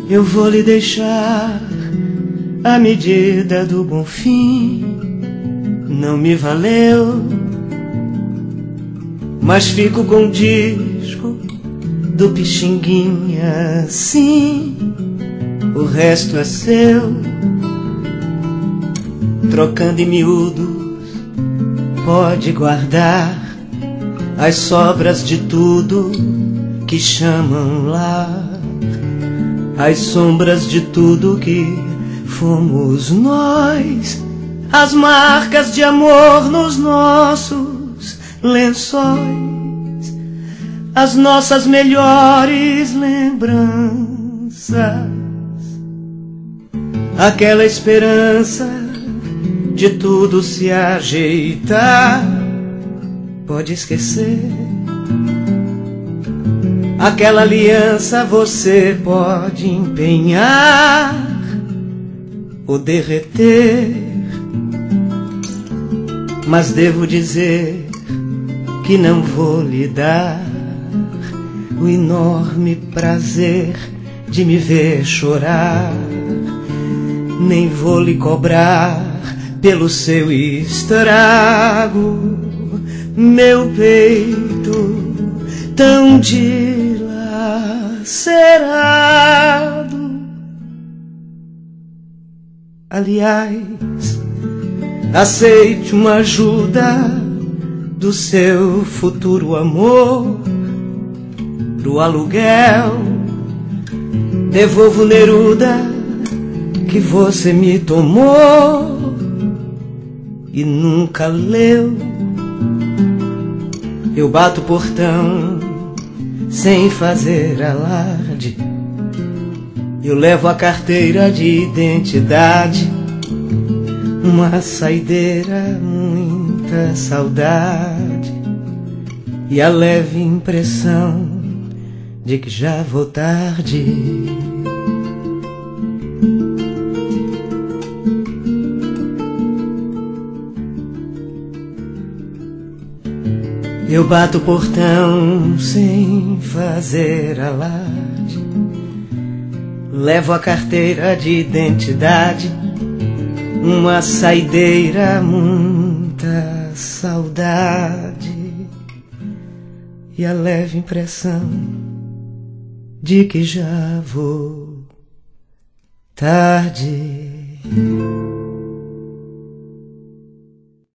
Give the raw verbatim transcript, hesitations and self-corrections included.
eu vou lhe deixar a medida do bom fim. Não me valeu, mas fico com o disco do Pixinguinha, sim. O resto é seu, trocando em miúdos, pode guardar as sobras de tudo que chamam lar, as sombras de tudo que fomos nós, as marcas de amor nos nossos lençóis, as nossas melhores lembranças, aquela esperança de tudo se ajeitar, pode esquecer. Aquela aliança você pode empenhar ou derreter, mas devo dizer que não vou lhe dar o enorme prazer de me ver chorar, nem vou lhe cobrar pelo seu estrago, meu peito tão dilacerado. Aliás, aceite uma ajuda do seu futuro amor pro aluguel. Devolvo Neruda que você me tomou e nunca leu. Eu bato o portão sem fazer alarde, eu levo a carteira de identidade, uma saideira, muita saudade e a leve impressão de que já vou tarde. Eu bato o portão sem fazer alarde, levo a carteira de identidade, uma saideira, muita saudade e a leve impressão de que já vou tarde.